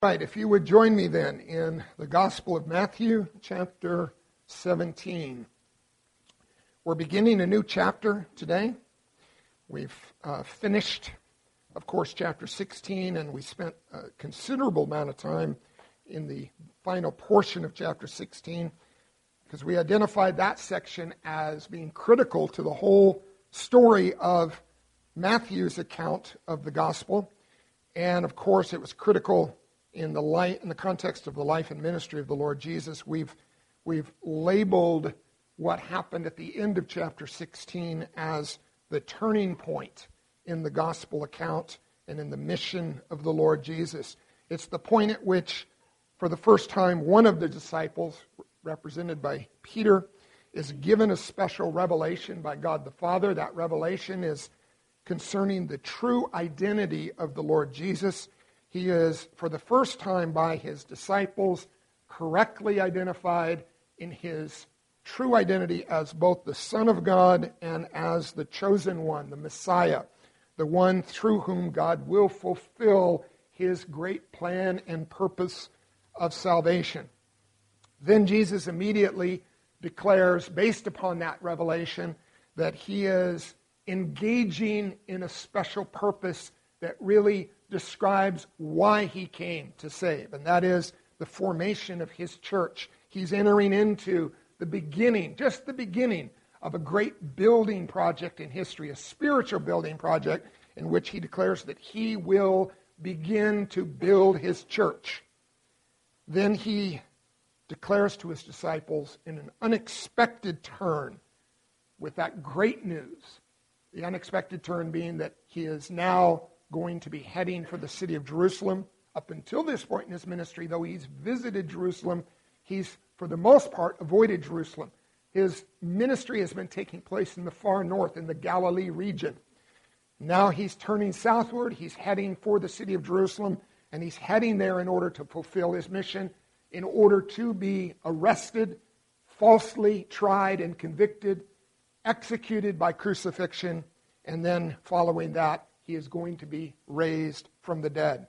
Right, if you would join me then in the Gospel of Matthew, chapter 17. We're beginning a new chapter today. We've finished, of course, chapter 16, and we spent a considerable amount of time in the final portion of chapter 16 because we identified that section as being critical to the whole story of Matthew's account of the Gospel. And, of course, it was critical in the context of the life and ministry of the Lord Jesus. We've labeled what happened at the end of chapter 16 as the turning point in the gospel account and in the mission of the Lord Jesus. It's the point at which, for the first time, one of the disciples, represented by Peter, is given a special revelation by God the Father. That revelation is concerning the true identity of the Lord Jesus. He is, for the first time by his disciples, correctly identified in his true identity as both the Son of God and as the chosen one, the Messiah, the one through whom God will fulfill his great plan and purpose of salvation. Then Jesus immediately declares, based upon that revelation, that he is engaging in a special purpose that really describes why he came to save, and that is the formation of his church. He's entering into the beginning, just the beginning, of a great building project in history, a spiritual building project in which he declares that he will begin to build his church. Then he declares to his disciples in an unexpected turn with that great news, the unexpected turn being that he is now going to be heading for the city of Jerusalem. Up until this point in his ministry, though he's visited Jerusalem, he's, for the most part, avoided Jerusalem. His ministry has been taking place in the far north, in the Galilee region. Now he's turning southward, he's heading for the city of Jerusalem, and he's heading there in order to fulfill his mission, in order to be arrested, falsely tried and convicted, executed by crucifixion, and then following that, he is going to be raised from the dead.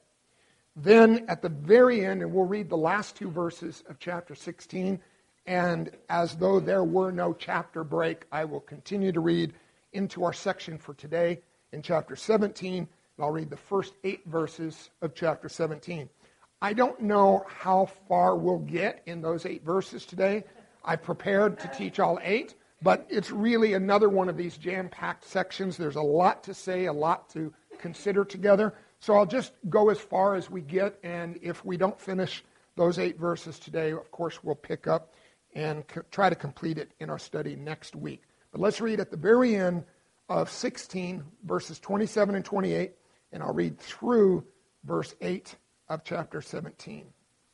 Then at the very end, and we'll read the last two verses of chapter 16, and as though there were no chapter break, I will continue to read into our section for today in chapter 17, and I'll read the first 8 verses of chapter 17. I don't know how far we'll get in those 8 verses today. I prepared to teach all 8. But it's really another one of these jam-packed sections. There's a lot to say, a lot to consider together. So I'll just go as far as we get, and if we don't finish those 8 verses today, of course, we'll pick up and try to complete it in our study next week. But let's read at the very end of 16, verses 27 and 28, and I'll read through verse 8 of chapter 17.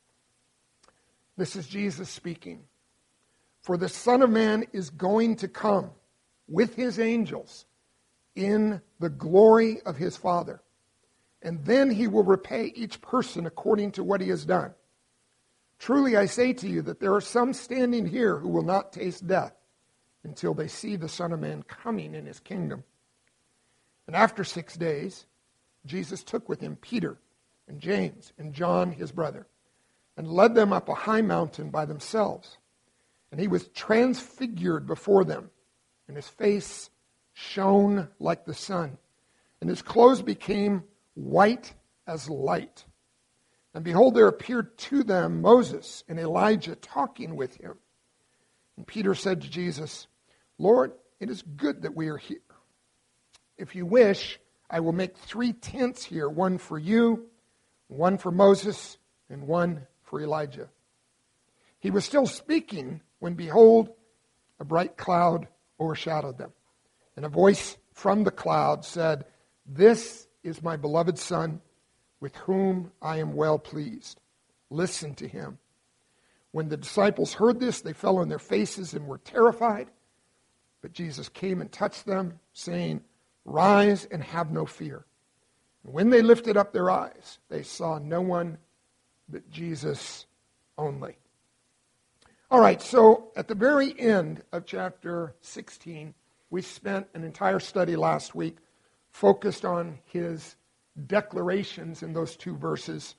This is Jesus speaking. For the Son of Man is going to come with his angels in the glory of his Father. And then he will repay each person according to what he has done. Truly I say to you that there are some standing here who will not taste death until they see the Son of Man coming in his kingdom. And after 6 days, Jesus took with him Peter and James and John his brother, and led them up a high mountain by themselves. And he was transfigured before them, and his face shone like the sun, and his clothes became white as light. And behold, there appeared to them Moses and Elijah talking with him. And Peter said to Jesus, Lord, it is good that we are here. If you wish, I will make 3 tents here, one for you, one for Moses, and one for Elijah. He was still speaking when, behold, a bright cloud overshadowed them. And a voice from the cloud said, This is my beloved Son, with whom I am well pleased. Listen to him. When the disciples heard this, they fell on their faces and were terrified. But Jesus came and touched them, saying, Rise and have no fear. And when they lifted up their eyes, they saw no one but Jesus only. All right, so at the very end of chapter 16, we spent an entire study last week focused on his declarations in those 2 verses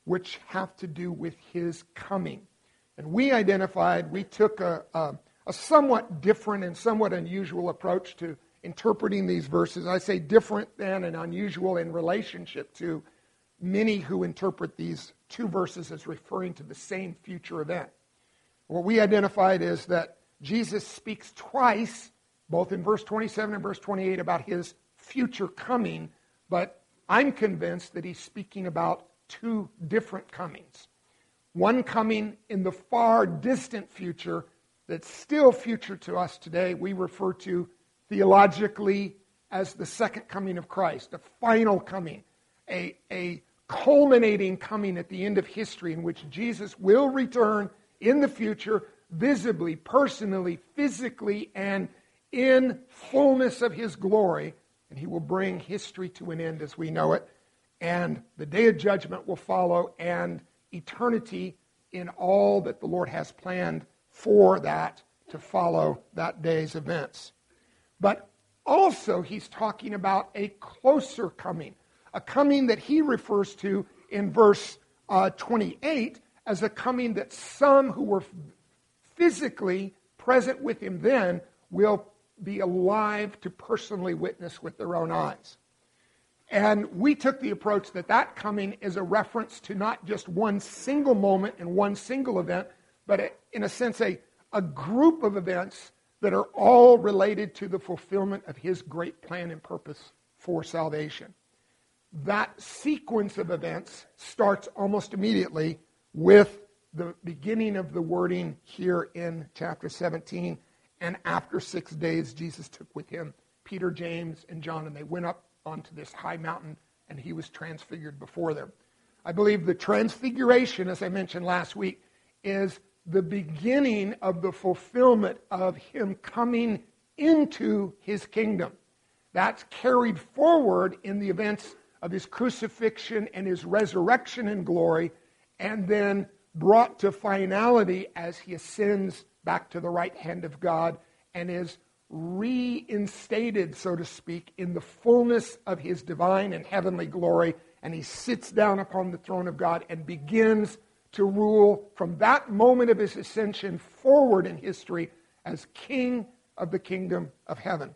which have to do with his coming. And we took a somewhat different and somewhat unusual approach to interpreting these verses. I say different than and unusual in relationship to many who interpret these two verses as referring to the same future event. What we identified is that Jesus speaks twice, both in verse 27 and verse 28, about his future coming, but I'm convinced that he's speaking about two different comings. One coming in the far distant future that's still future to us today, we refer to theologically as the second coming of Christ, a final coming, a culminating coming at the end of history in which Jesus will return in the future, visibly, personally, physically, and in fullness of his glory, and he will bring history to an end as we know it, and the day of judgment will follow, and eternity in all that the Lord has planned for that to follow that day's events. But also he's talking about a closer coming, a coming that he refers to in verse 28 as a coming that some who were physically present with him then will be alive to personally witness with their own eyes. And we took the approach that that coming is a reference to not just one single moment and one single event, but in a sense a group of events that are all related to the fulfillment of his great plan and purpose for salvation. That sequence of events starts almost immediately with the beginning of the wording here in chapter 17. And after 6 days, Jesus took with him Peter, James, and John, and they went up onto this high mountain, and he was transfigured before them. I believe the transfiguration, as I mentioned last week, is the beginning of the fulfillment of him coming into his kingdom. That's carried forward in the events of his crucifixion and his resurrection in glory, and then brought to finality as he ascends back to the right hand of God and is reinstated, so to speak, in the fullness of his divine and heavenly glory, and he sits down upon the throne of God and begins to rule from that moment of his ascension forward in history as King of the kingdom of heaven.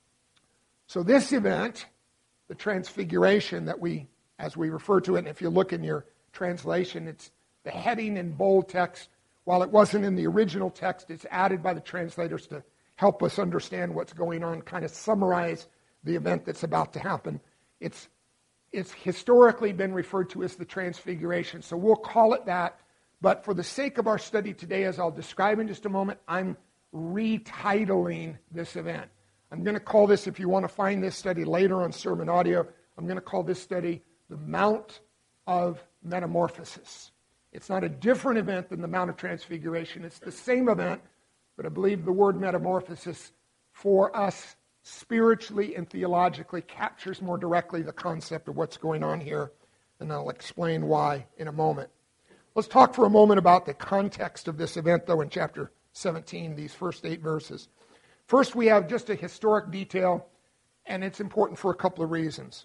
So this event, the transfiguration that as we refer to it, and if you look in your translation, it's the heading in bold text. While it wasn't in the original text, it's added by the translators to help us understand what's going on, kind of summarize the event that's about to happen. It's historically been referred to as the Transfiguration, so we'll call it that. But for the sake of our study today, as I'll describe in just a moment, I'm retitling this event. I'm going to call this, if you want to find this study later on Sermon Audio, I'm going to call this study the Mount of Metamorphosis. It's not a different event than the Mount of Transfiguration. It's the same event, but I believe the word metamorphosis for us spiritually and theologically captures more directly the concept of what's going on here, and I'll explain why in a moment. Let's talk for a moment about the context of this event, though, in chapter 17, these first 8 verses. First, we have just a historic detail, and it's important for a couple of reasons.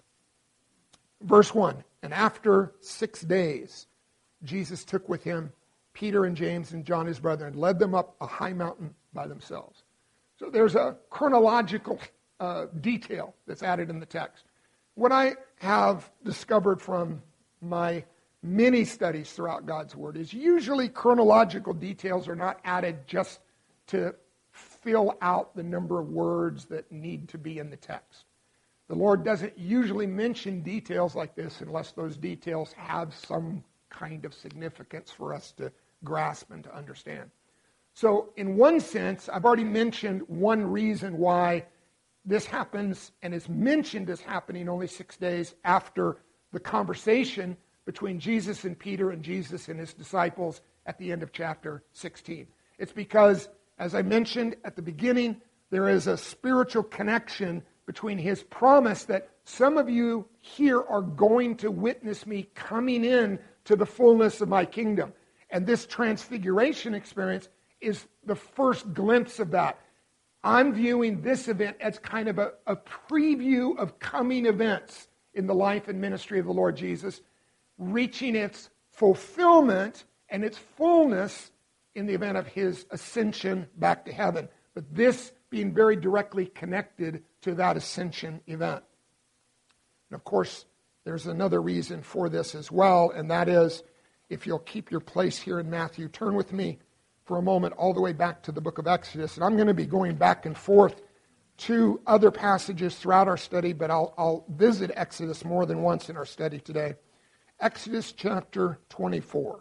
Verse 1, and after 6 days, Jesus took with him Peter and James and John his brother and led them up a high mountain by themselves. So there's a chronological detail that's added in the text. What I have discovered from my many studies throughout God's Word is usually chronological details are not added just to fill out the number of words that need to be in the text. The Lord doesn't usually mention details like this unless those details have some kind of significance for us to grasp and to understand. So in one sense, I've already mentioned one reason why this happens and is mentioned as happening only 6 days after the conversation between Jesus and Peter and Jesus and his disciples at the end of chapter 16. It's because, as I mentioned at the beginning, there is a spiritual connection between his promise that some of you here are going to witness me coming in to the fullness of my kingdom. And this transfiguration experience is the first glimpse of that. I'm viewing this event as kind of a preview of coming events in the life and ministry of the Lord Jesus, reaching its fulfillment and its fullness in the event of his ascension back to heaven. But this being very directly connected to that ascension event. And of course, there's another reason for this as well, and that is, if you'll keep your place here in Matthew, turn with me for a moment all the way back to the book of Exodus. And I'm going to be going back and forth to other passages throughout our study, but I'll visit Exodus more than once in our study today. Exodus chapter 24.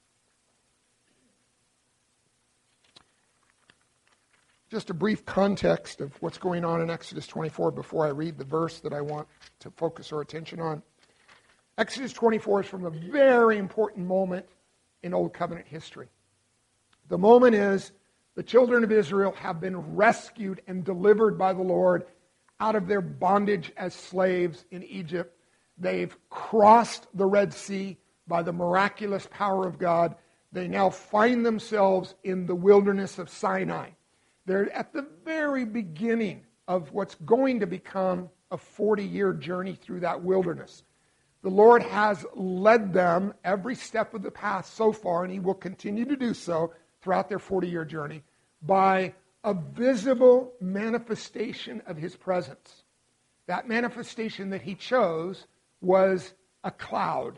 Just a brief context of what's going on in Exodus 24 before I read the verse that I want to focus our attention on. Exodus 24 is from a very important moment in Old Covenant history. The moment is the children of Israel have been rescued and delivered by the Lord out of their bondage as slaves in Egypt. They've crossed the Red Sea by the miraculous power of God. They now find themselves in the wilderness of Sinai. They're at the very beginning of what's going to become a 40-year journey through that wilderness. The Lord has led them every step of the path so far, and he will continue to do so throughout their 40-year journey by a visible manifestation of his presence. That manifestation that he chose was a cloud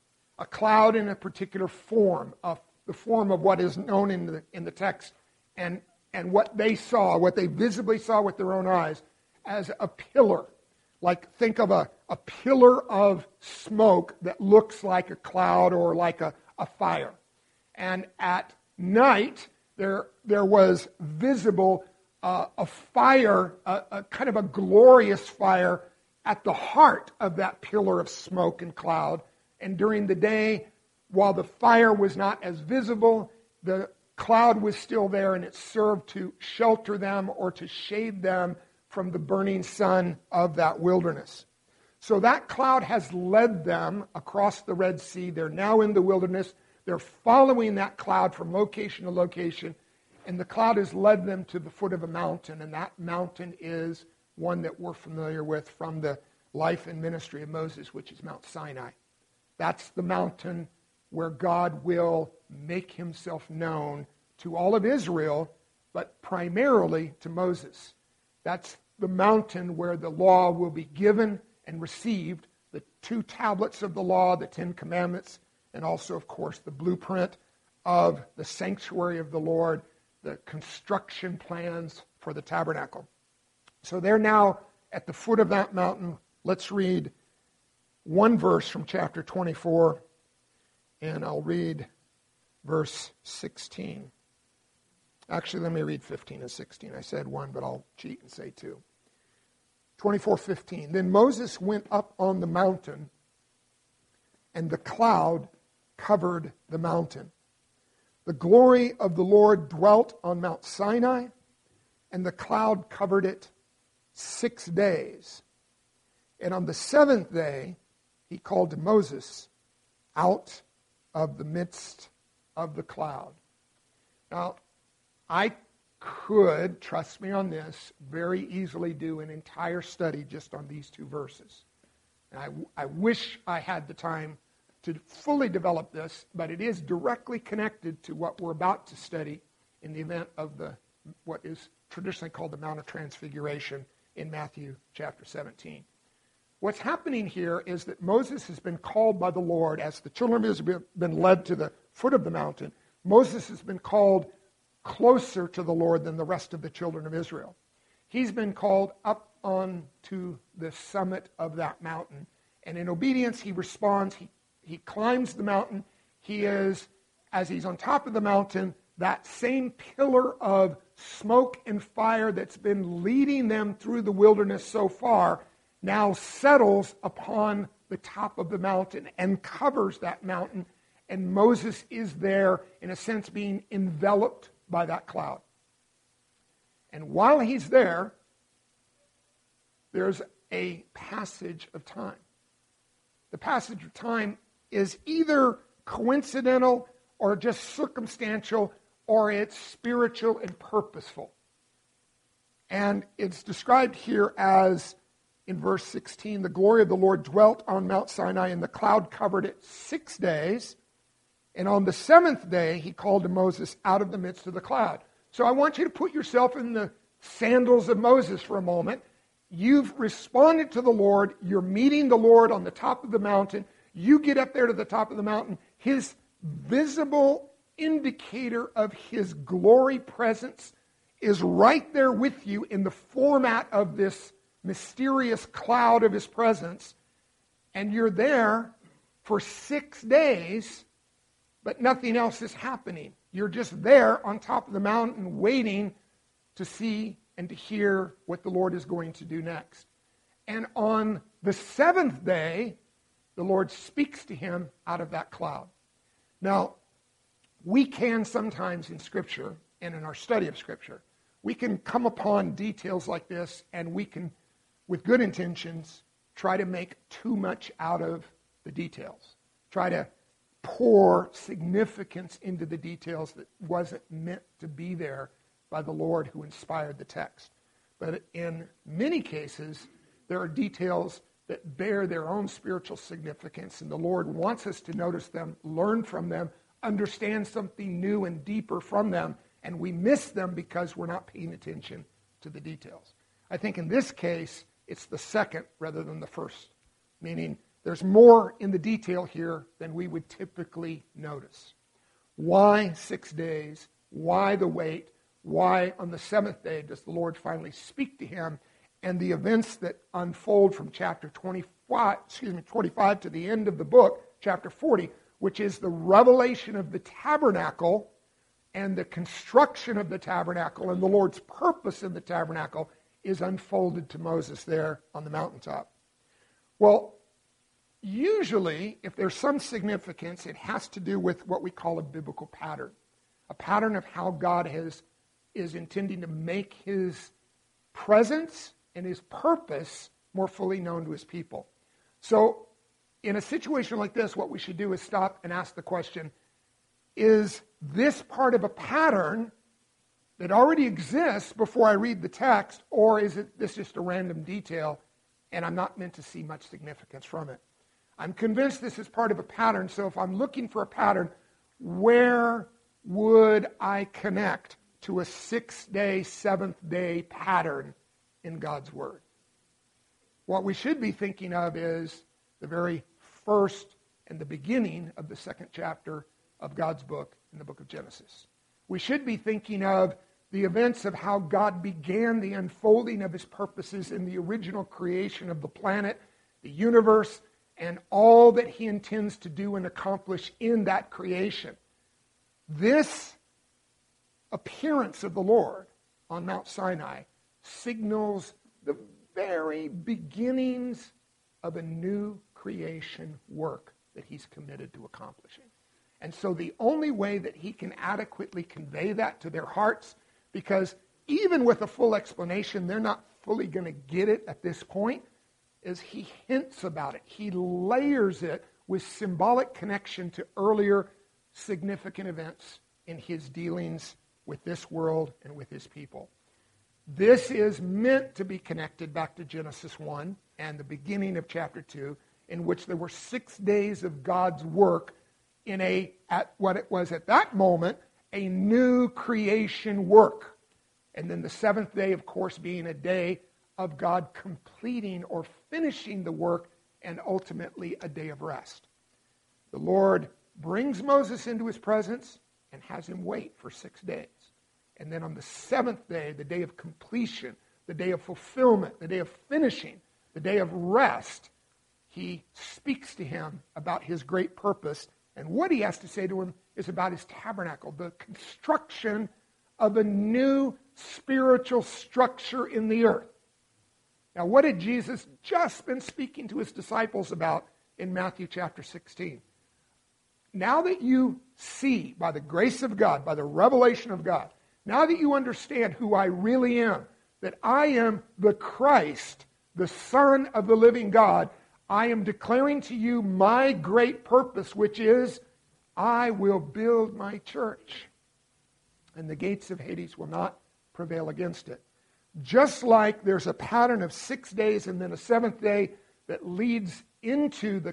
in a particular form, the form of what is known in the text, and what they saw, what they visibly saw with their own eyes, as a pillar. Like, think of a pillar of smoke that looks like a cloud or like a fire. And at night, there was visible a fire, a kind of a glorious fire at the heart of that pillar of smoke and cloud. And during the day, while the fire was not as visible, the cloud was still there, and it served to shelter them or to shade them from the burning sun of that wilderness. So that cloud has led them across the Red Sea. They're now in the wilderness. They're following that cloud from location to location, and the cloud has led them to the foot of a mountain, and that mountain is one that we're familiar with from the life and ministry of Moses, which is Mount Sinai. That's the mountain where God will make himself known to all of Israel, but primarily to Moses. That's the mountain where the law will be given and received, the 2 tablets of the law, the 10 commandments, and also, of course, the blueprint of the sanctuary of the Lord, the construction plans for the tabernacle. So they're now at the foot of that mountain. Let's read one verse from chapter 24, and I'll read verse 16. Actually, let me read 15 and 16. I said one, but I'll cheat and say 2. 24:15. Then Moses went up on the mountain, and the cloud covered the mountain. The glory of the Lord dwelt on Mount Sinai, and the cloud covered it 6 days. And on the 7th day, he called to Moses out of the midst of the cloud. Now, I could, trust me on this, very easily do an entire study just on these 2 verses. And I wish I had the time to fully develop this, but it is directly connected to what we're about to study in the event of what is traditionally called the Mount of Transfiguration in Matthew chapter 17. What's happening here is that Moses has been called by the Lord as the children of Israel have been led to the foot of the mountain. Moses has been called closer to the Lord than the rest of the children of Israel. He's been called up on to the summit of that mountain. And in obedience, he responds. He climbs the mountain. He is, as he's on top of the mountain, that same pillar of smoke and fire that's been leading them through the wilderness so far now settles upon the top of the mountain and covers that mountain. And Moses is there, in a sense, being enveloped by that cloud. And while he's there, there's a passage of time. The passage of time is either coincidental or just circumstantial, or it's spiritual and purposeful. And it's described here as, in verse 16, the glory of the Lord dwelt on Mount Sinai, and the cloud covered it 6 days. And on the seventh day, he called to Moses out of the midst of the cloud. So I want you to put yourself in the sandals of Moses for a moment. You've responded to the Lord. You're meeting the Lord on the top of the mountain. You get up there to the top of the mountain. His visible indicator of his glory presence is right there with you in the format of this mysterious cloud of his presence. And you're there for 6 days, but nothing else is happening. You're just there on top of the mountain waiting to see and to hear what the Lord is going to do next. And on the seventh day, the Lord speaks to him out of that cloud. Now, we can sometimes in Scripture and in our study of Scripture, we can come upon details like this and we can, with good intentions, try to make too much out of the details. Try to pour significance into the details that wasn't meant to be there by the Lord who inspired the text. But in many cases, there are details that bear their own spiritual significance, and the Lord wants us to notice them, learn from them, understand something new and deeper from them, and we miss them because we're not paying attention to the details. I think in this case, it's the second rather than the first, meaning there's more in the detail here than we would typically notice. Why 6 days? Why the wait? Why on the seventh day does the Lord finally speak to him? And the events that unfold from chapter 25 to the end of the book, chapter 40, which is the revelation of the tabernacle and the construction of the tabernacle and the Lord's purpose in the tabernacle is unfolded to Moses there on the mountaintop. Well, usually, if there's some significance, it has to do with what we call a biblical pattern. A pattern of how God is intending to make his presence and his purpose more fully known to his people. So, in a situation like this, what we should do is stop and ask the question, is this part of a pattern that already exists before I read the text, or is this just a random detail and I'm not meant to see much significance from it? I'm convinced this is part of a pattern, so if I'm looking for a pattern, where would I connect to a 6-day, 7th-day pattern in God's Word? What we should be thinking of is the very first and the beginning of the second chapter of God's book in the book of Genesis. We should be thinking of the events of how God began the unfolding of his purposes in the original creation of the planet, the universe, and all that he intends to do and accomplish in that creation. This appearance of the Lord on Mount Sinai signals the very beginnings of a new creation work that he's committed to accomplishing. And so the only way that he can adequately convey that to their hearts, because even with a full explanation, they're not fully going to get it at this point, is he hints about it. He layers it with symbolic connection to earlier significant events in his dealings with this world and with his people. This is meant to be connected back to Genesis 1 and the beginning of chapter 2, in which there were 6 days of God's work in at what it was at that moment, a new creation work. And then the 7th day, of course, being a day of God completing or finishing the work, and ultimately a day of rest. The Lord brings Moses into his presence and has him wait for 6 days. And then on the 7th day, the day of completion, the day of fulfillment, the day of finishing, the day of rest, he speaks to him about his great purpose. And what he has to say to him is about his tabernacle, the construction of a new spiritual structure in the earth. Now, what had Jesus just been speaking to his disciples about in Matthew chapter 16? Now that you see, by the grace of God, by the revelation of God, now that you understand who I really am, that I am the Christ, the Son of the living God, I am declaring to you my great purpose, which is, I will build my church, and the gates of Hades will not prevail against it. Just like there's a pattern of 6 days and then a 7th day that leads into the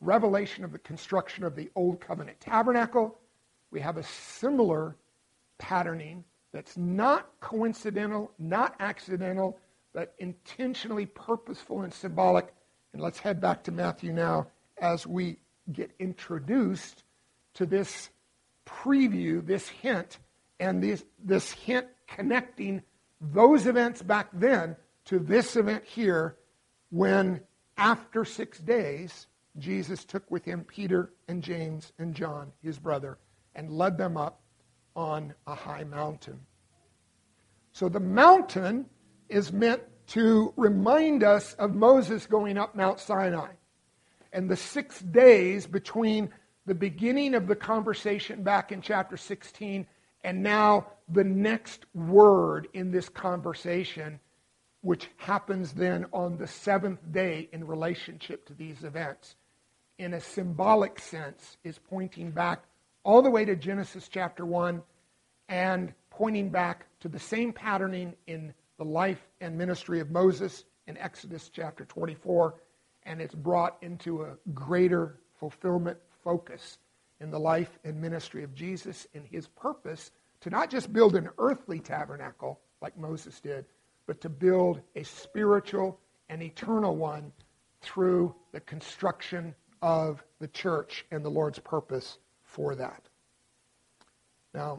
revelation of the construction of the Old Covenant tabernacle, we have a similar patterning that's not coincidental, not accidental, but intentionally purposeful and symbolic. And let's head back to Matthew now as we get introduced to this preview, this hint, and this hint connecting those events back then to this event here when, after 6 days, Jesus took with him Peter and James and John, his brother, and led them up on a high mountain. So the mountain is meant to remind us of Moses going up Mount Sinai and the 6 days between the beginning of the conversation back in chapter 16 and now the next word in this conversation, which happens then on the 7th day in relationship to these events. In a symbolic sense, is pointing back all the way to Genesis chapter 1 and pointing back to the same patterning in the life and ministry of Moses in Exodus chapter 24, and it's brought into a greater fulfillment focus in the life and ministry of Jesus and his purpose to not just build an earthly tabernacle like Moses did, but to build a spiritual and eternal one through the construction of the church and the Lord's purpose for that. Now,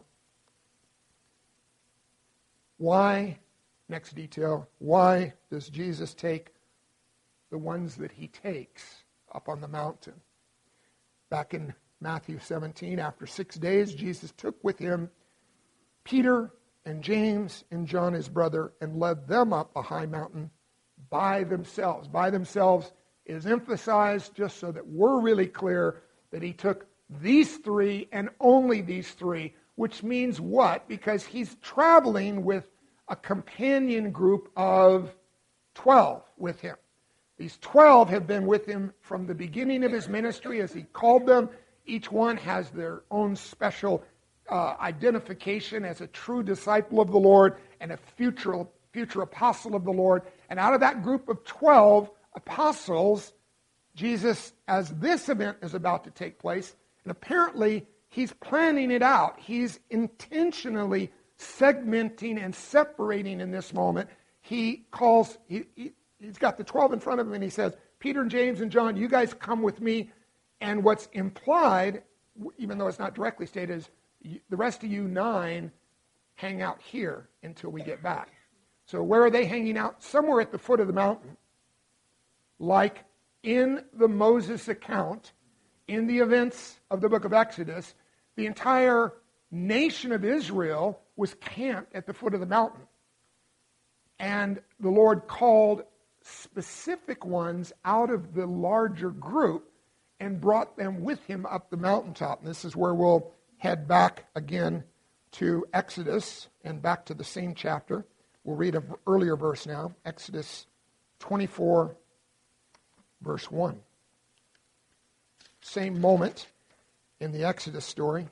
why, next detail, why does Jesus take the ones that he takes up on the mountain? Back in Matthew 17, after 6 days, Jesus took with him Peter and James and John his brother and led them up a high mountain by themselves. By themselves is emphasized just so that we're really clear that he took these three and only these three, which means what? Because he's traveling with a companion group of 12 with him. These 12 have been with him from the beginning of his ministry as he called them. Each one has their own special identification as a true disciple of the Lord and a future apostle of the Lord. And out of that group of 12 apostles, Jesus, as this event is about to take place, and apparently he's planning it out. He's intentionally segmenting and separating in this moment. He's got the 12 in front of him and he says, Peter and James and John, you guys come with me. And what's implied, even though it's not directly stated, is the rest of you 9 hang out here until we get back. So where are they hanging out? Somewhere at the foot of the mountain. Like in the Moses account, in the events of the book of Exodus, the entire nation of Israel was camped at the foot of the mountain. And the Lord called specific ones out of the larger group and brought them with him up the mountaintop. And this is where we'll head back again to Exodus and back to the same chapter. We'll read an earlier verse now, Exodus 24, verse 1. Same moment in the Exodus story.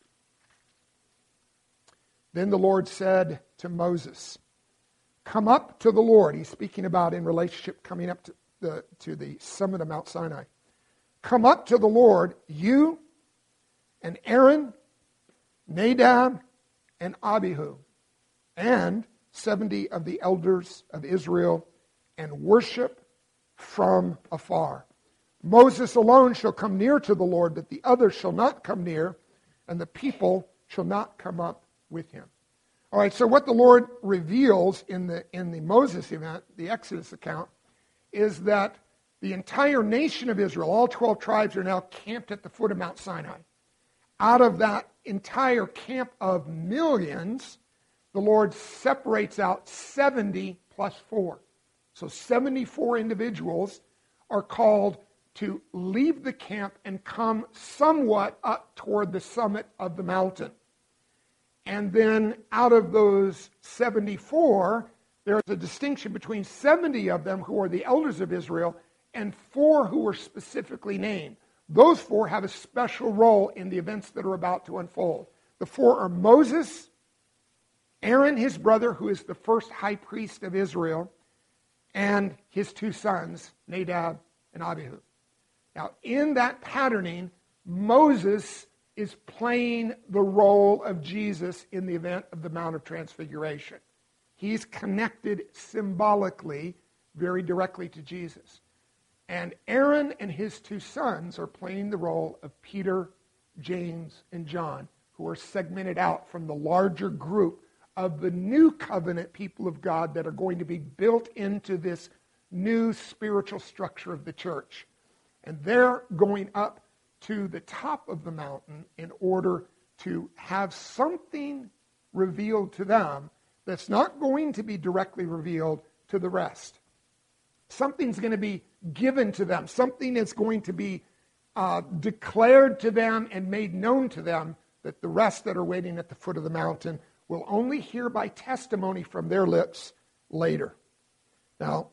Then the Lord said to Moses, come up to the Lord. He's speaking about in relationship coming up to the summit of Mount Sinai. Come up to the Lord, you and Aaron, Nadab, and Abihu, and 70 of the elders of Israel, and worship from afar. Moses alone shall come near to the Lord, but the others shall not come near, and the people shall not come up with him. All right, so what the Lord reveals in the Moses event, the Exodus account, is that the entire nation of Israel, all 12 tribes, are now camped at the foot of Mount Sinai. Out of that entire camp of millions, the Lord separates out 70 plus 4. So 74 individuals are called to leave the camp and come somewhat up toward the summit of the mountain. And then out of those 74, there's a distinction between 70 of them who are the elders of Israel and 4 who were specifically named. Those 4 have a special role in the events that are about to unfold. The 4 are Moses, Aaron, his brother, who is the first high priest of Israel, and his 2 sons, Nadab and Abihu. Now, in that patterning, Moses is playing the role of Jesus in the event of the Mount of Transfiguration. He's connected symbolically very directly to Jesus. And Aaron and his two sons are playing the role of Peter, James, and John, who are segmented out from the larger group of the new covenant people of God that are going to be built into this new spiritual structure of the church. And they're going up to the top of the mountain in order to have something revealed to them that's not going to be directly revealed to the rest. Something's going to be given to them. Something is going to be declared to them and made known to them that the rest that are waiting at the foot of the mountain will only hear by testimony from their lips later. Now,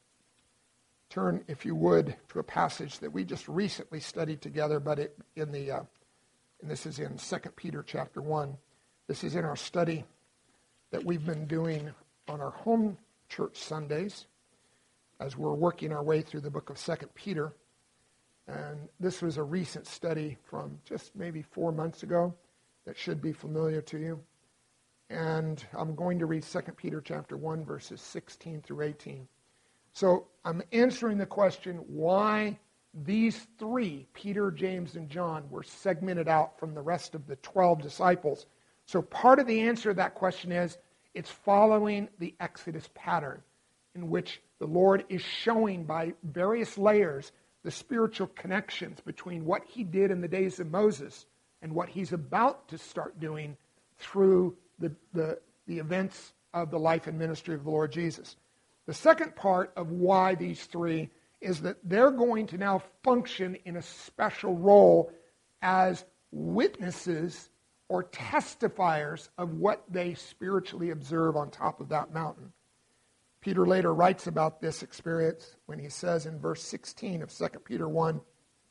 turn, if you would, to a passage that we just recently studied together, but and this is in 2 Peter chapter 1. This is in our study that we've been doing on our home church Sundays as we're working our way through the book of 2 Peter. And this was a recent study from just maybe 4 months ago that should be familiar to you. And I'm going to read 2 Peter chapter 1, verses 16 through 18. So I'm answering the question why these three, Peter, James, and John, were segmented out from the rest of the 12 disciples. So part of the answer to that question is it's following the Exodus pattern in which the Lord is showing by various layers the spiritual connections between what he did in the days of Moses and what he's about to start doing through the events of the life and ministry of the Lord Jesus. The second part of why these three is that they're going to now function in a special role as witnesses or testifiers of what they spiritually observe on top of that mountain. Peter later writes about this experience when he says in verse 16 of 2 Peter 1,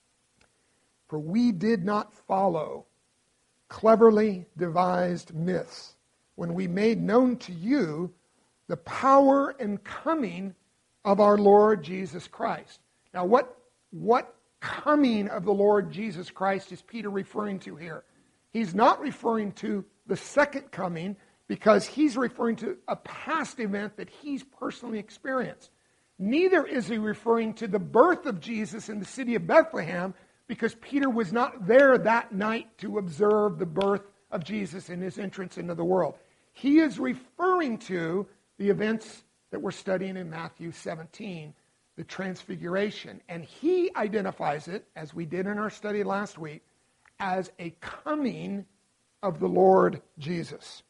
"For we did not follow cleverly devised myths when we made known to you the power and coming of our Lord Jesus Christ." Now, what coming of the Lord Jesus Christ is Peter referring to here? He's not referring to the second coming because he's referring to a past event that he's personally experienced. Neither is he referring to the birth of Jesus in the city of Bethlehem because Peter was not there that night to observe the birth of Jesus and his entrance into the world. He is referring to the events that we're studying in Matthew 17, the Transfiguration. And he identifies it, as we did in our study last week, as a coming of the Lord Jesus.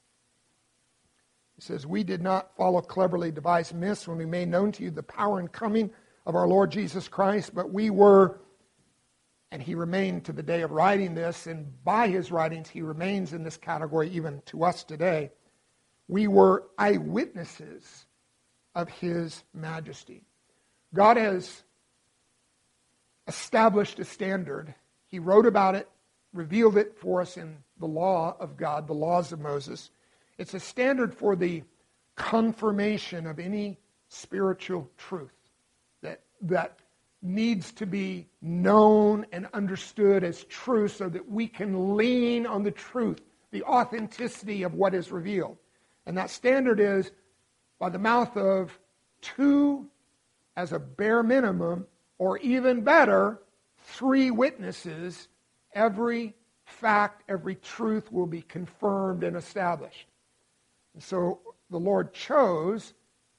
He says, "We did not follow cleverly devised myths when we made known to you the power and coming of our Lord Jesus Christ, but we were," and he remained to the day of writing this, and by his writings he remains in this category even to us today, "we were eyewitnesses of his majesty." God has established a standard. He wrote about it, revealed it for us in the law of God, the laws of Moses. It's a standard for the confirmation of any spiritual truth that needs to be known and understood as true so that we can lean on the truth, the authenticity of what is revealed. And that standard is by the mouth of two as a bare minimum, or even better, three witnesses, every fact, every truth will be confirmed and established. And so the Lord chose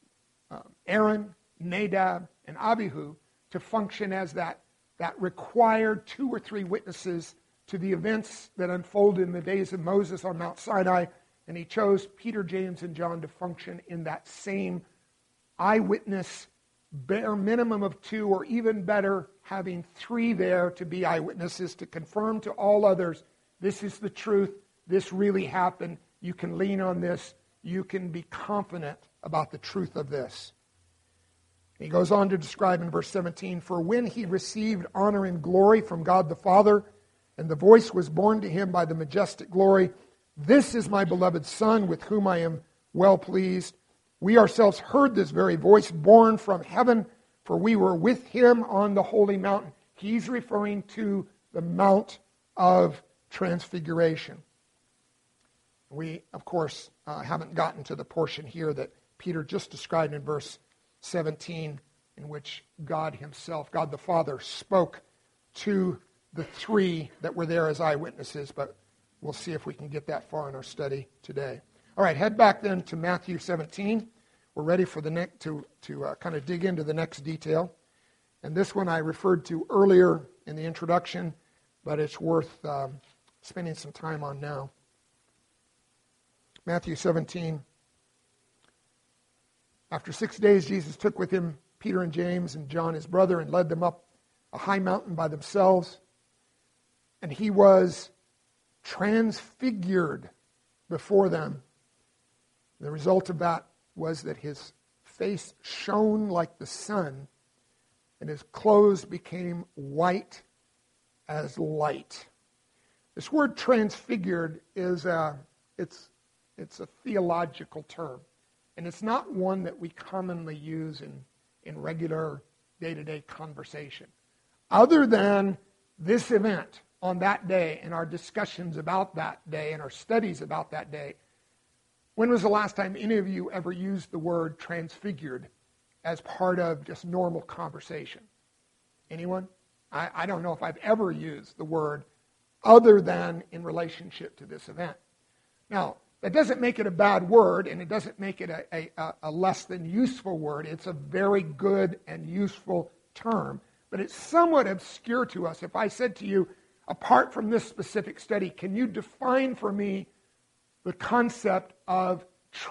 Aaron, Nadab, and Abihu to function as that required 2 or 3 witnesses to the events that unfolded in the days of Moses on Mount Sinai. And he chose Peter, James, and John to function in that same eyewitness, bare minimum of 2, or even better, having 3 there to be eyewitnesses to confirm to all others, this is the truth, this really happened, you can lean on this, you can be confident about the truth of this. He goes on to describe in verse 17, "For when he received honor and glory from God the Father, and the voice was borne to him by the majestic glory, 'This is my beloved Son, with whom I am well pleased.' We ourselves heard this very voice borne from heaven, for we were with him on the holy mountain." He's referring to the Mount of Transfiguration. We, of course, haven't gotten to the portion here that Peter just described in verse 17, in which God himself, God the Father, spoke to the three that were there as eyewitnesses, but we'll see if we can get that far in our study today. All right, head back then to Matthew 17. We're ready for the next to kind of dig into the next detail. And this one I referred to earlier in the introduction, but it's worth spending some time on now. Matthew 17. After 6 days, Jesus took with him Peter and James and John, his brother, and led them up a high mountain by themselves. And he was transfigured before them. The result of that was that his face shone like the sun, and his clothes became white as light. This word transfigured is it's a theological term, and it's not one that we commonly use in regular day-to-day conversation. Other than this event on that day and our discussions about that day and our studies about that day, when was the last time any of you ever used the word transfigured as part of just normal conversation? Anyone? I don't know if I've ever used the word other than in relationship to this event. Now, that doesn't make it a bad word, and it doesn't make it a less than useful word. It's a very good and useful term, but it's somewhat obscure to us. If I said to you, apart from this specific study, can you define for me the concept of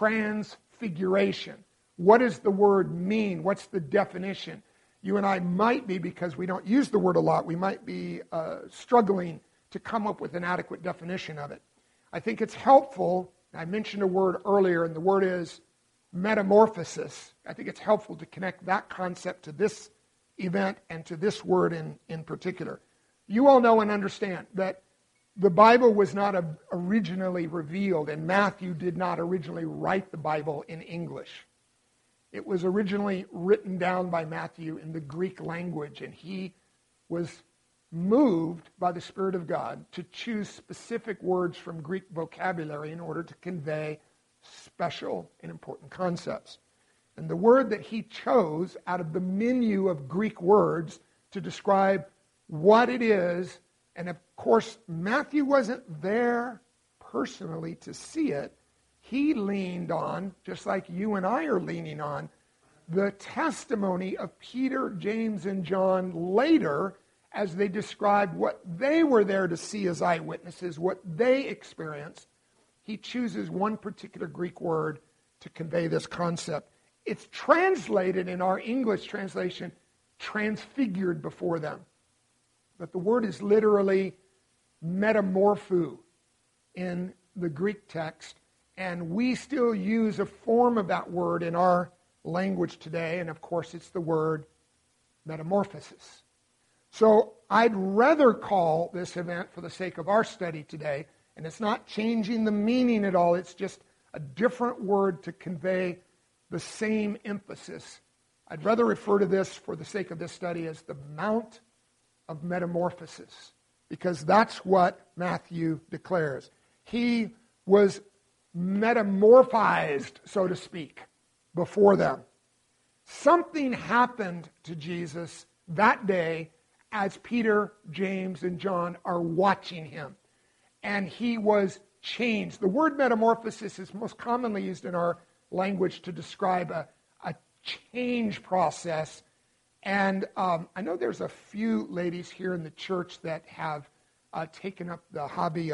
transfiguration? What does the word mean? What's the definition? You and I might be, because we don't use the word a lot, we might be struggling to come up with an adequate definition of it. I think it's helpful. I mentioned a word earlier, and the word is metamorphosis. I think it's helpful to connect that concept to this event and to this word in particular. You all know and understand that the Bible was not originally revealed, and Matthew did not originally write the Bible in English. It was originally written down by Matthew in the Greek language, and he was moved by the Spirit of God to choose specific words from Greek vocabulary in order to convey special and important concepts. And the word that he chose out of the menu of Greek words to describe what it is, and of course Matthew wasn't there personally to see it, he leaned on, just like you and I are leaning on, the testimony of Peter, James, and John later as they described what they were there to see as eyewitnesses, what they experienced. He chooses one particular Greek word to convey this concept. It's translated in our English translation, transfigured before them. But the word is literally metamorpho in the Greek text, and we still use a form of that word in our language today, and of course it's the word metamorphosis. So I'd rather call this event, for the sake of our study today, and it's not changing the meaning at all, it's just a different word to convey the same emphasis. I'd rather refer to this, for the sake of this study, as the Mount of Metamorphosis, because that's what Matthew declares. He was metamorphized, so to speak, before them. Something happened to Jesus that day as Peter, James, and John are watching him. And he was changed. The word metamorphosis is most commonly used in our language to describe a change process. And I know there's a few ladies here in the church that have taken up the hobby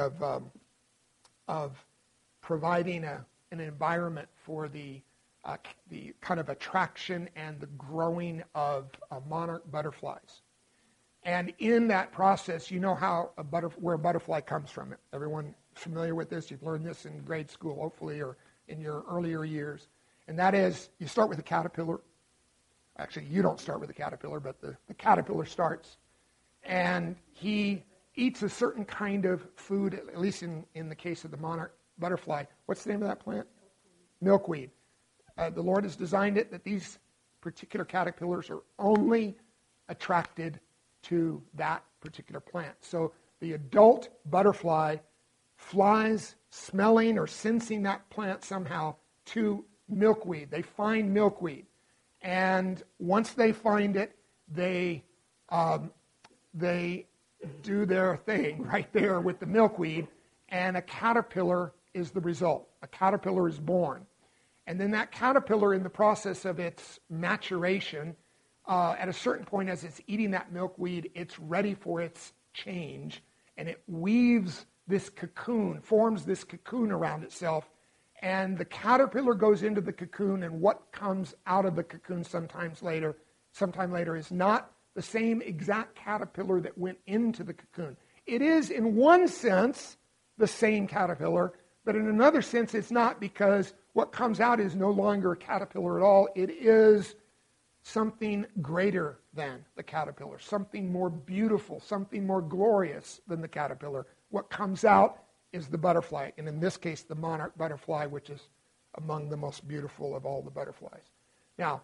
of providing an environment for the kind of attraction and the growing of monarch butterflies. And in that process, you know how where a butterfly comes from. Everyone familiar with this? You've learned this in grade school, hopefully, or in your earlier years. And that is, you start with a caterpillar. Actually, you don't start with a caterpillar, but the caterpillar starts. And he eats a certain kind of food, at least in the case of the monarch butterfly. What's the name of that plant? Milkweed. The Lord has designed it that these particular caterpillars are only attracted to that particular plant. So the adult butterfly flies smelling or sensing that plant somehow to milkweed. They find milkweed. And once they find it, they do their thing right there with the milkweed, and a caterpillar is the result. A caterpillar is born. And then that caterpillar, in the process of its maturation, at a certain point as it's eating that milkweed, it's ready for its change, and it weaves this cocoon, forms this cocoon around itself, and the caterpillar goes into the cocoon, and what comes out of the cocoon sometime later is not the same exact caterpillar that went into the cocoon. It is, in one sense, the same caterpillar, but in another sense it's not, because what comes out is no longer a caterpillar at all. It is something greater than the caterpillar, something more beautiful, something more glorious than the caterpillar. What comes out is the butterfly, and in this case, the monarch butterfly, which is among the most beautiful of all the butterflies. Now,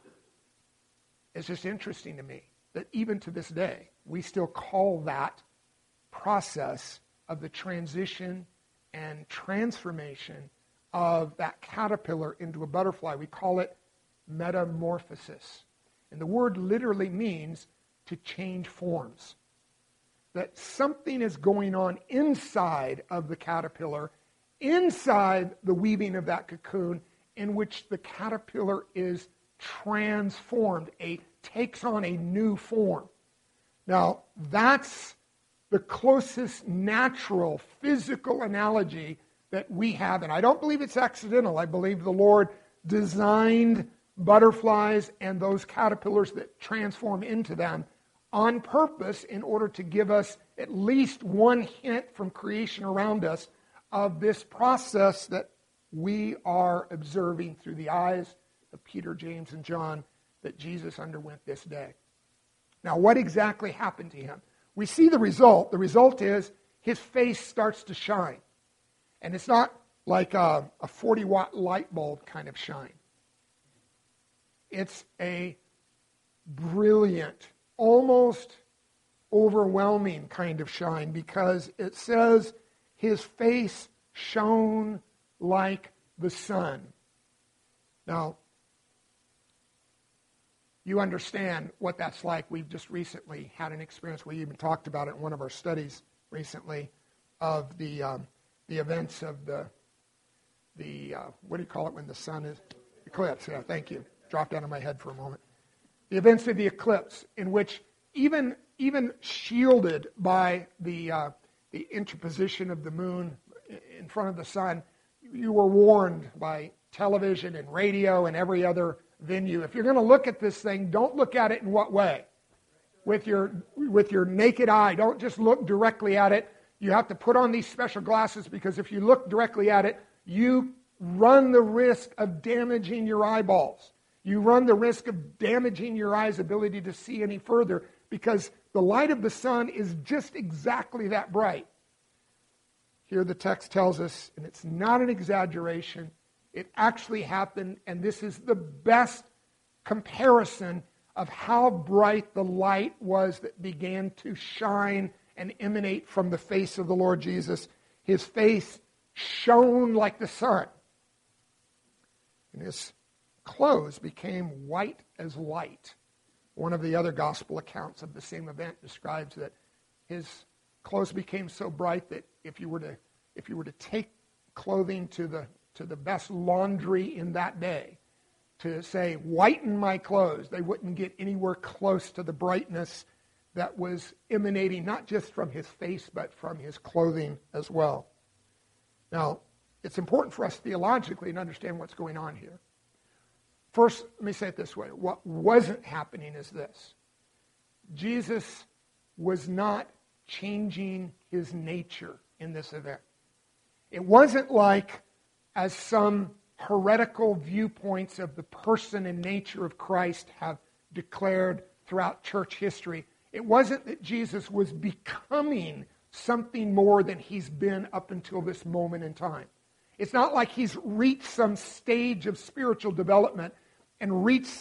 it's just interesting to me that even to this day, we still call that process of the transition and transformation of that caterpillar into a butterfly. We call it metamorphosis. And the word literally means to change forms. That something is going on inside of the caterpillar, inside the weaving of that cocoon, in which the caterpillar is transformed, takes on a new form. Now, that's the closest natural, physical analogy that we have, and I don't believe it's accidental. I believe the Lord designed butterflies and those caterpillars that transform into them on purpose in order to give us at least one hint from creation around us of this process that we are observing through the eyes of Peter, James, and John that Jesus underwent this day. Now, what exactly happened to him? We see the result. The result is his face starts to shine. And it's not like a 40-watt light bulb kind of shine. It's a brilliant, almost overwhelming kind of shine, because it says his face shone like the sun. Now, you understand what that's like. We've just recently had an experience. We even talked about it in one of our studies recently of the events of the what do you call it when the sun is? Eclipse. Yeah, thank you. Dropped out of my head for a moment. The events of the eclipse, in which even shielded by the interposition of the moon in front of the sun, you were warned by television and radio and every other venue. If you're going to look at this thing, don't look at it in what way? With your naked eye. Don't just look directly at it. You have to put on these special glasses, because if you look directly at it, you run the risk of damaging your eyeballs. You run the risk of damaging your eye's ability to see any further, because the light of the sun is just exactly that bright. Here the text tells us, and it's not an exaggeration, it actually happened, and this is the best comparison of how bright the light was that began to shine and emanate from the face of the Lord Jesus. His face shone like the sun, and his clothes became white as light. One of the other gospel accounts of the same event describes that his clothes became so bright that if you were to take clothing to the best laundry in that day, to say, whiten my clothes, they wouldn't get anywhere close to the brightness that was emanating not just from his face, but from his clothing as well. Now, it's important for us theologically to understand what's going on here. First, let me say it this way. What wasn't happening is this. Jesus was not changing his nature in this event. It wasn't like, as some heretical viewpoints of the person and nature of Christ have declared throughout church history, it wasn't that Jesus was becoming something more than he's been up until this moment in time. It's not like he's reached some stage of spiritual development and reached some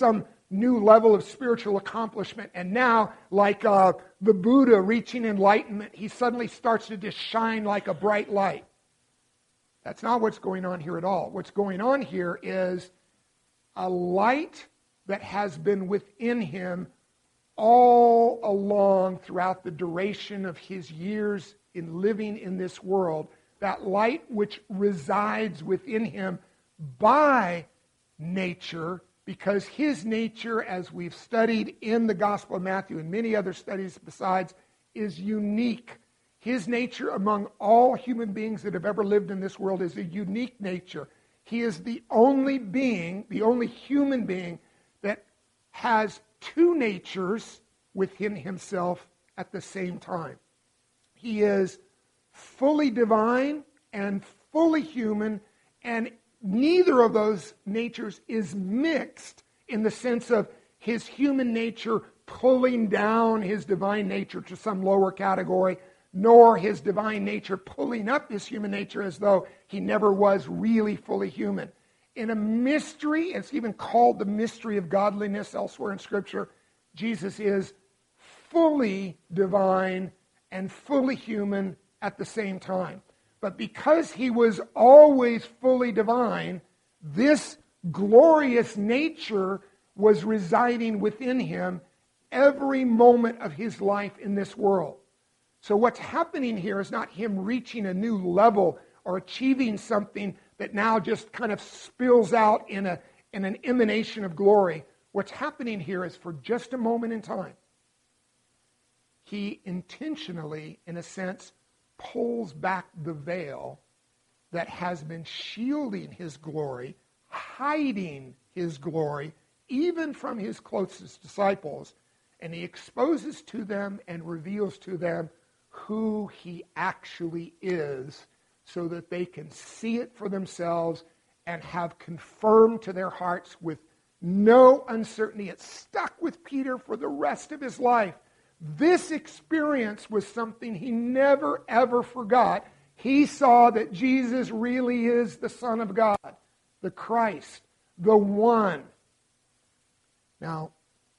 new level of spiritual accomplishment. And now, like the Buddha reaching enlightenment, he suddenly starts to just shine like a bright light. That's not what's going on here at all. What's going on here is a light that has been within him all along throughout the duration of his years in living in this world. That light which resides within him by nature, because his nature, as we've studied in the Gospel of Matthew and many other studies besides, is unique. His nature among all human beings that have ever lived in this world is a unique nature. He is the only being, the only human being that has two natures within himself at the same time. He is fully divine and fully human, and neither of those natures is mixed in the sense of his human nature pulling down his divine nature to some lower category, nor his divine nature pulling up his human nature as though he never was really fully human. In a mystery, it's even called the mystery of godliness elsewhere in Scripture, Jesus is fully divine and fully human at the same time. But because he was always fully divine, this glorious nature was residing within him every moment of his life in this world. So what's happening here is not him reaching a new level or achieving something that now just kind of spills out in an emanation of glory. What's happening here is for just a moment in time, he intentionally, in a sense, pulls back the veil that has been shielding his glory, hiding his glory, even from his closest disciples, and he exposes to them and reveals to them who he actually is so that they can see it for themselves and have confirmed to their hearts with no uncertainty. It stuck with Peter for the rest of his life. This experience was something he never, ever forgot. He saw that Jesus really is the Son of God, the Christ, the One. Now,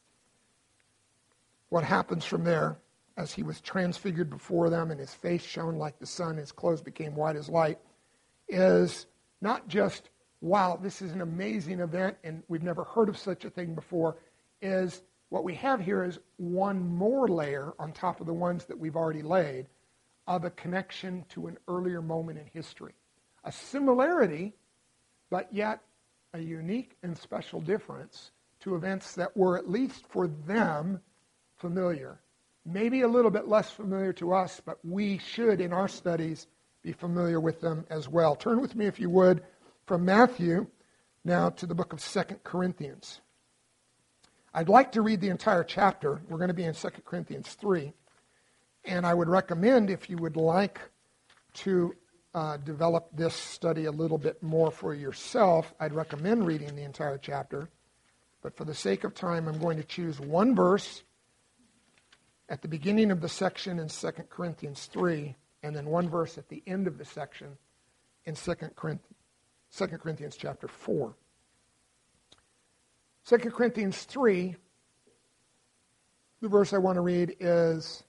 what happens from there, as he was transfigured before them and his face shone like the sun, his clothes became white as light, is not just, wow, this is an amazing event and we've never heard of such a thing before, is what we have here is one more layer on top of the ones that we've already laid of a connection to an earlier moment in history. A similarity, but yet a unique and special difference to events that were, at least for them, familiar. Maybe a little bit less familiar to us, but we should, in our studies, be familiar with them as well. Turn with me, if you would, from Matthew now to the book of 2 Corinthians. I'd like to read the entire chapter. We're going to be in 2 Corinthians 3. And I would recommend, if you would like to develop this study a little bit more for yourself, I'd recommend reading the entire chapter. But for the sake of time, I'm going to choose one verse at the beginning of the section in 2 Corinthians 3, and then one verse at the end of the section in 2 Corinthians chapter 4. 2 Corinthians 3, the verse I want to read is,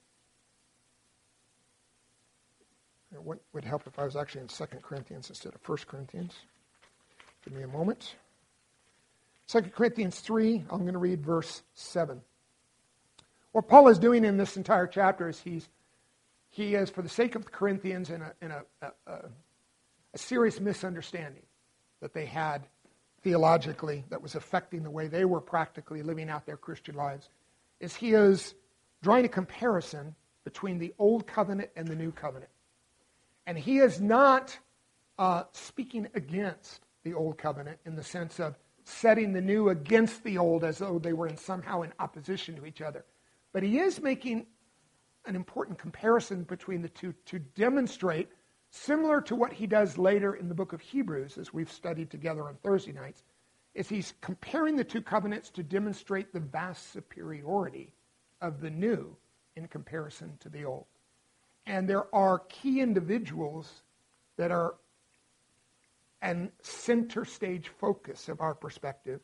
what would help if I was actually in 2 Corinthians instead of 1 Corinthians? Give me a moment. 2 Corinthians 3, I'm going to read verse 7. What Paul is doing in this entire chapter is he is, for the sake of the Corinthians, in a serious misunderstanding that they had theologically that was affecting the way they were practically living out their Christian lives, is he is drawing a comparison between the Old Covenant and the New Covenant. And he is not speaking against the Old Covenant in the sense of setting the new against the old as though they were somehow in opposition to each other. But he is making an important comparison between the two to demonstrate, similar to what he does later in the book of Hebrews, as we've studied together on Thursday nights, is he's comparing the two covenants to demonstrate the vast superiority of the new in comparison to the old. And there are key individuals that are an center stage focus of our perspective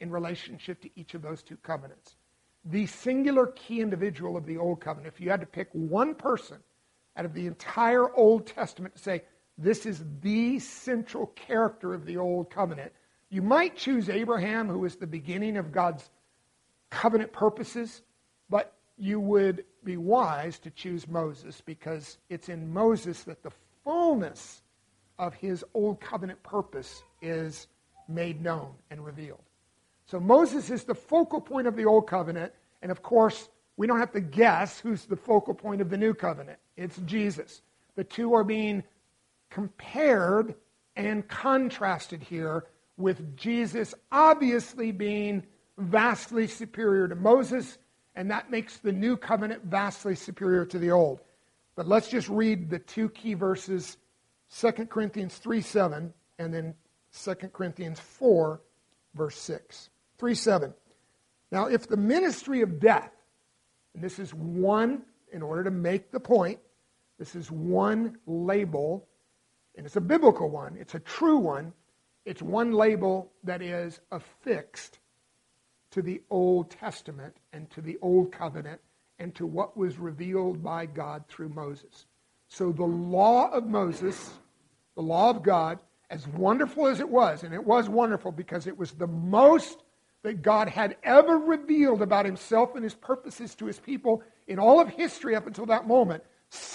in relationship to each of those two covenants. The singular key individual of the Old Covenant, if you had to pick one person out of the entire Old Testament to say, this is the central character of the Old Covenant, you might choose Abraham, who is the beginning of God's covenant purposes, but you would be wise to choose Moses, because it's in Moses that the fullness of his Old Covenant purpose is made known and revealed. So Moses is the focal point of the Old Covenant, and of course, we don't have to guess who's the focal point of the New Covenant. It's Jesus. The two are being compared and contrasted here, with Jesus obviously being vastly superior to Moses, and that makes the New Covenant vastly superior to the Old. But let's just read the two key verses, 2 Corinthians 3:7 and then 2 Corinthians 4, verse 6. 3:7. Now, if the ministry of death, and this is one, in order to make the point, this is one label, and it's a biblical one, it's a true one, it's one label that is affixed to the Old Testament and to the Old Covenant and to what was revealed by God through Moses. So the law of Moses, the law of God, as wonderful as it was, and it was wonderful because it was the most that God had ever revealed about himself and his purposes to his people in all of history up until that moment,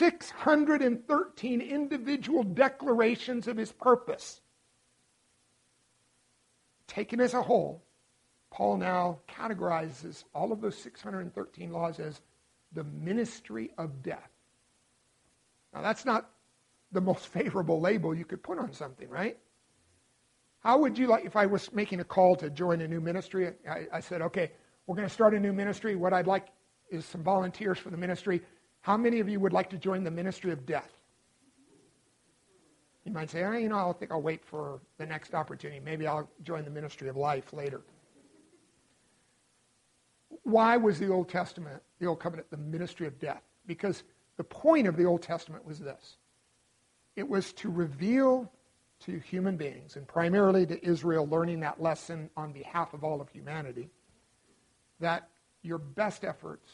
613 individual declarations of his purpose. Taken as a whole, Paul now categorizes all of those 613 laws as the ministry of death. Now, that's not the most favorable label you could put on something, right? How would you like, if I was making a call to join a new ministry, I said, okay, we're going to start a new ministry. What I'd like is some volunteers for the ministry. How many of you would like to join the ministry of death? You might say, I think I'll wait for the next opportunity. Maybe I'll join the ministry of life later. Why was the Old Testament, the Old Covenant, the ministry of death? Because the point of the Old Testament was this. It was to reveal to human beings, and primarily to Israel, learning that lesson on behalf of all of humanity, that your best efforts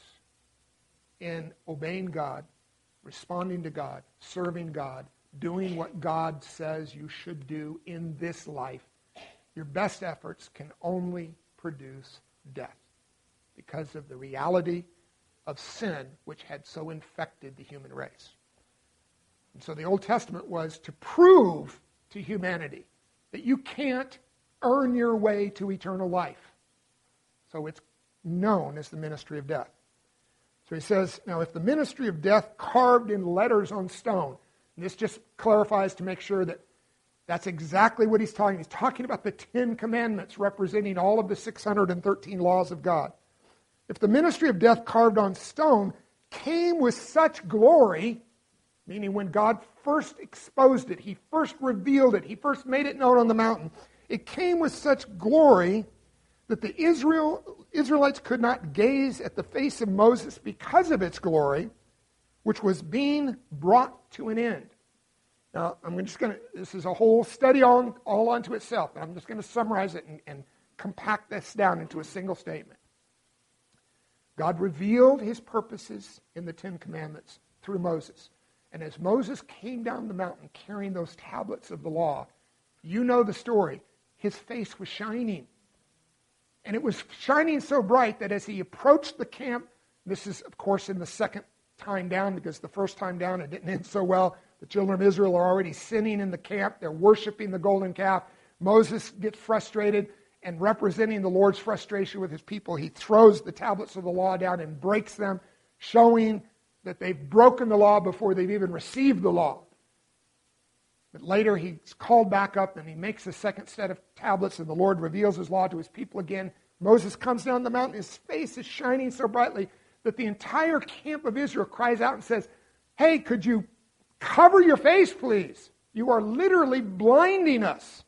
in obeying God, responding to God, serving God, doing what God says you should do in this life, your best efforts can only produce death because of the reality of sin which had so infected the human race. And so the Old Testament was to prove to humanity that you can't earn your way to eternal life. So it's known as the ministry of death. So he says, now if the ministry of death carved in letters on stone, and this just clarifies to make sure that that's exactly what he's talking. He's talking about the 10 Commandments representing all of the 613 laws of God. If the ministry of death carved on stone came with such glory, meaning when God first exposed it, he first revealed it, he first made it known on the mountain, it came with such glory that the Israelites could not gaze at the face of Moses because of its glory, which was being brought to an end. Now, this is a whole study all unto itself, but I'm just going to summarize it and compact this down into a single statement. God revealed his purposes in the 10 Commandments through Moses. And as Moses came down the mountain carrying those tablets of the law, you know the story, his face was shining. And it was shining so bright that as he approached the camp, this is, of course, in the second time down, because the first time down it didn't end so well. The children of Israel are already sinning in the camp. They're worshiping the golden calf. Moses gets frustrated, and representing the Lord's frustration with his people, he throws the tablets of the law down and breaks them, showing that they've broken the law before they've even received the law. But later he's called back up and he makes a second set of tablets, and the Lord reveals his law to his people again. Moses comes down the mountain. His face is shining so brightly that the entire camp of Israel cries out and says, "Hey, could you cover your face, please? You are literally blinding us."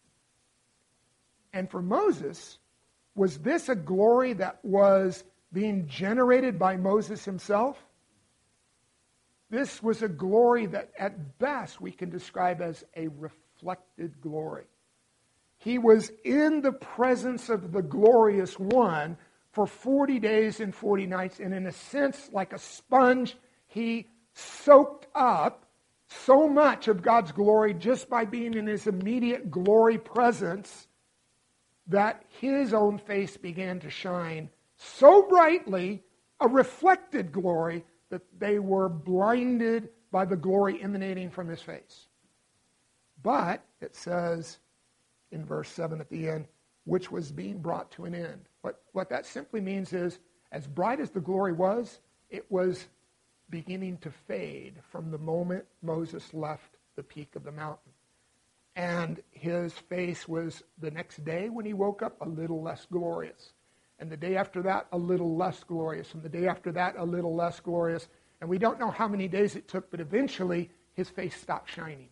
And for Moses, was this a glory that was being generated by Moses himself? This was a glory that at best we can describe as a reflected glory. He was in the presence of the glorious one for 40 days and 40 nights, and in a sense, like a sponge, he soaked up so much of God's glory just by being in his immediate glory presence that his own face began to shine so brightly, a reflected glory, that they were blinded by the glory emanating from his face. But, it says in verse 7 at the end, which was being brought to an end. What that simply means is, as bright as the glory was, it was beginning to fade from the moment Moses left the peak of the mountain. And his face was, the next day when he woke up, a little less glorious. And the day after that, a little less glorious. And the day after that, a little less glorious. And we don't know how many days it took, but eventually his face stopped shining.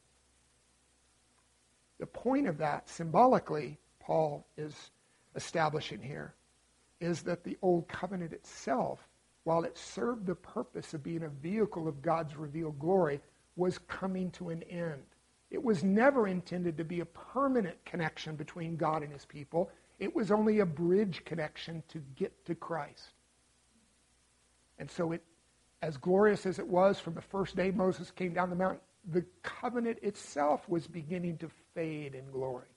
The point of that, symbolically, Paul is establishing here, is that the Old Covenant itself, while it served the purpose of being a vehicle of God's revealed glory, was coming to an end. It was never intended to be a permanent connection between God and his people. It was only a bridge connection to get to Christ. And so it, as glorious as it was from the first day Moses came down the mountain, the covenant itself was beginning to fade in glory.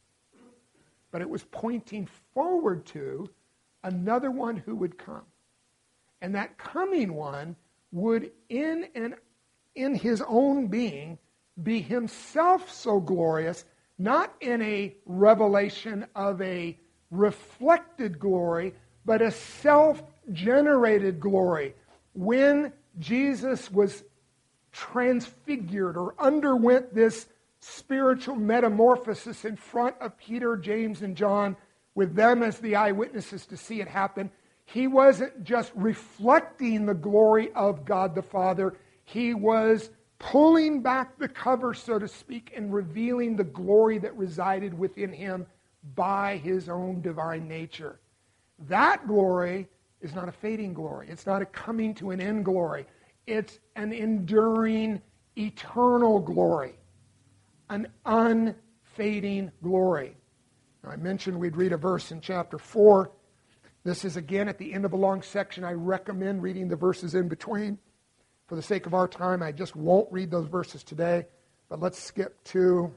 But it was pointing forward to another one who would come. And that coming one would, in his own being, be himself so glorious, not in a revelation of a reflected glory, but a self-generated glory. When Jesus was transfigured or underwent this spiritual metamorphosis in front of Peter, James, and John, with them as the eyewitnesses to see it happen, he wasn't just reflecting the glory of God the Father. He was pulling back the cover, so to speak, and revealing the glory that resided within him by his own divine nature. That glory is not a fading glory. It's not a coming to an end glory. It's an enduring, eternal glory. An unfading glory. Now, I mentioned we'd read a verse in chapter 4. This is again at the end of a long section. I recommend reading the verses in between. For the sake of our time, I just won't read those verses today. But let's skip to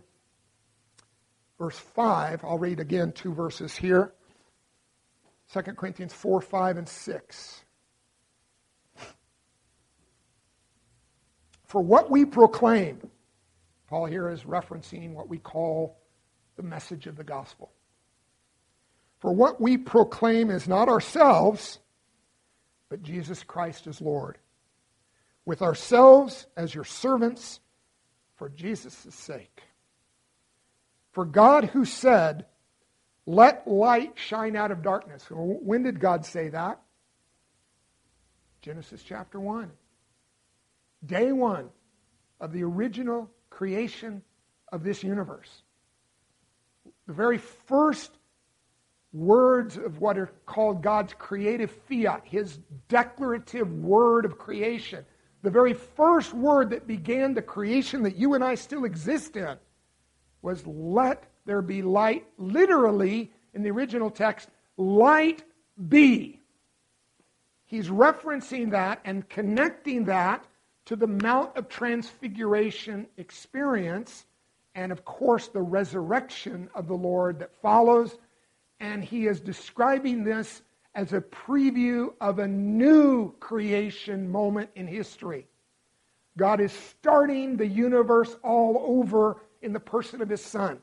verse 5. I'll read again 2 verses here. 2 Corinthians 4, 5, and 6. For what we proclaim, Paul here is referencing what we call the message of the gospel. For what we proclaim is not ourselves, but Jesus Christ as Lord, with ourselves as your servants for Jesus' sake. For God who said, let light shine out of darkness. When did God say that? Genesis chapter 1. Day 1 of the original creation of this universe. The very first words of what are called God's creative fiat, his declarative word of creation, the very first word that began the creation that you and I still exist in, was let there be light. Literally, in the original text, light be. He's referencing that and connecting that to the Mount of Transfiguration experience and, of course, the resurrection of the Lord that follows. And he is describing this as a preview of a new creation moment in history. God is starting the universe all over in the person of his Son.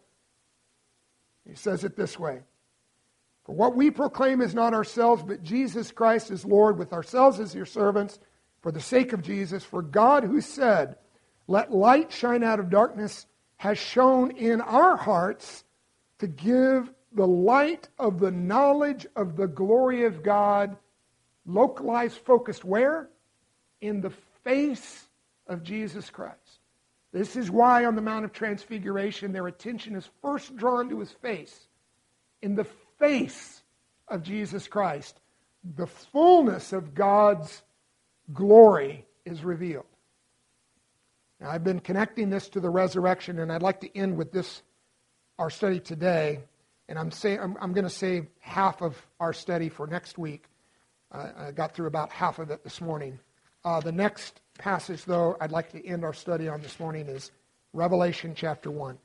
He says it this way. For what we proclaim is not ourselves, but Jesus Christ is Lord, with ourselves as your servants, for the sake of Jesus. For God who said, let light shine out of darkness, has shone in our hearts to give the light of the knowledge of the glory of God, localized, focused where? In the face of Jesus Christ. This is why on the Mount of Transfiguration their attention is first drawn to his face. In the face of Jesus Christ, the fullness of God's glory is revealed. Now, I've been connecting this to the resurrection, and I'd like to end with this our study today, and I'm going to save half of our study for next week. I got through about half of it this morning. The next passage, though, I'd like to end our study on this morning is Revelation chapter 1.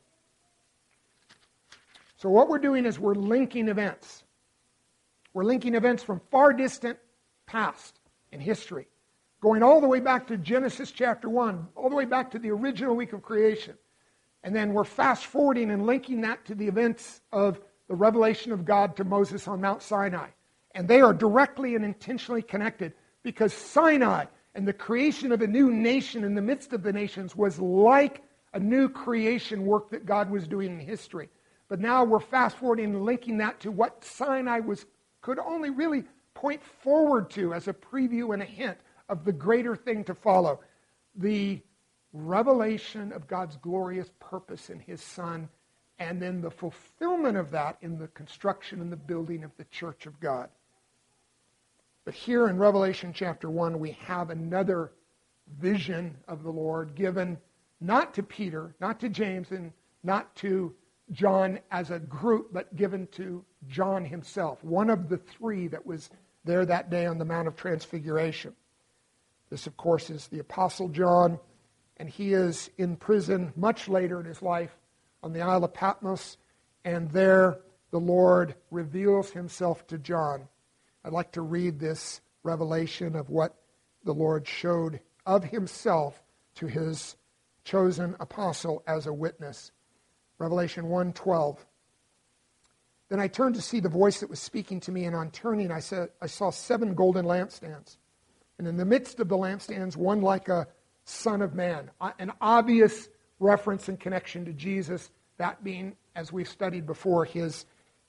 So what we're doing is we're linking events. We're linking events from far distant past in history, going all the way back to Genesis chapter 1, all the way back to the original week of creation. And then we're fast forwarding and linking that to the events of the revelation of God to Moses on Mount Sinai. And they are directly and intentionally connected because Sinai and the creation of a new nation in the midst of the nations was like a new creation work that God was doing in history. But now we're fast forwarding and linking that to what Sinai could only really point forward to as a preview and a hint of the greater thing to follow. The revelation of God's glorious purpose in His Son, and then the fulfillment of that in the construction and the building of the church of God. But here in Revelation chapter 1, we have another vision of the Lord given not to Peter, not to James, and not to John as a group, but given to John himself, one of the three that was there that day on the Mount of Transfiguration. This, of course, is the Apostle John, and he is in prison much later in his life on the Isle of Patmos, and there the Lord reveals Himself to John. I'd like to read this revelation of what the Lord showed of Himself to His chosen apostle as a witness. Revelation 1:12. Then I turned to see the voice that was speaking to me, and on turning I saw 7 golden lampstands. And in the midst of the lampstands, one like a Son of Man. An obvious reference and connection to Jesus, that being, as we've studied before, his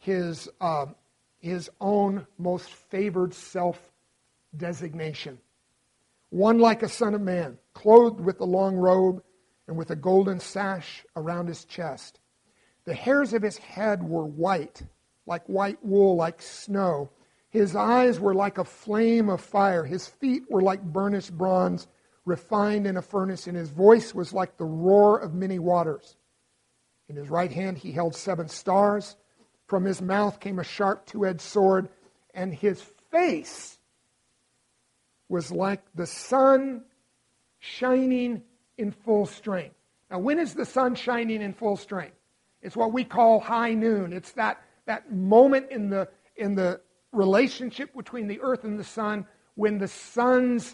own most favored self-designation. One like a Son of Man, clothed with a long robe and with a golden sash around his chest. The hairs of his head were white, like white wool, like snow. His eyes were like a flame of fire. His feet were like burnished bronze, refined in a furnace, and his voice was like the roar of many waters. In his right hand he held 7 stars. From his mouth came a sharp 2-edged sword, and his face was like the sun shining in full strength. Now, when is the sun shining in full strength? It's what we call high noon. It's that moment in the relationship between the earth and the sun when the sun's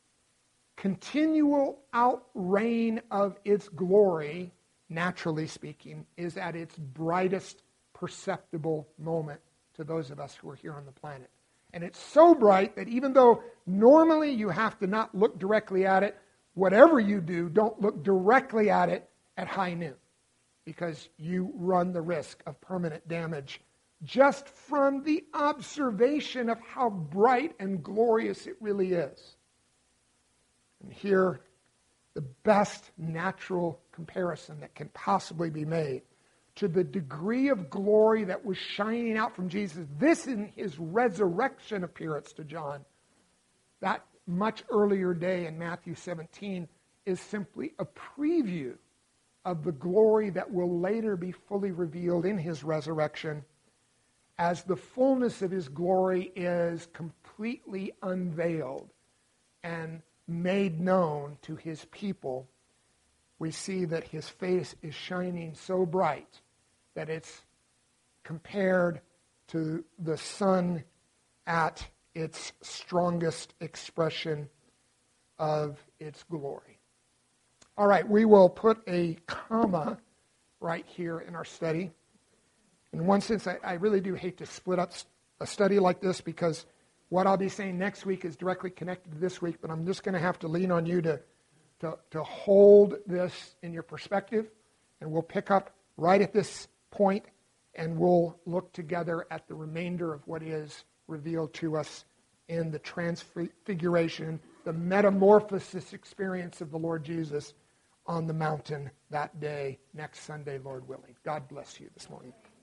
continual outreign of its glory, naturally speaking, is at its brightest perceptible moment to those of us who are here on the planet. And it's so bright that even though normally you have to not look directly at it, whatever you do, don't look directly at it at high noon, because you run the risk of permanent damage just from the observation of how bright and glorious it really is. And here, the best natural comparison that can possibly be made to the degree of glory that was shining out from Jesus, this in His resurrection appearance to John, that much earlier day in Matthew 17, is simply a preview of the glory that will later be fully revealed in His resurrection as the fullness of His glory is completely unveiled and made known to His people. We see that His face is shining so bright that it's compared to the sun at its strongest expression of its glory. All right, we will put a comma right here in our study. In one sense, I really do hate to split up a study like this because what I'll be saying next week is directly connected to this week, but I'm just going to have to lean on you to hold this in your perspective, and we'll pick up right at this point, and we'll look together at the remainder of what is revealed to us in the transfiguration, the metamorphosis experience of the Lord Jesus on the mountain that day, next Sunday, Lord willing. God bless you this morning.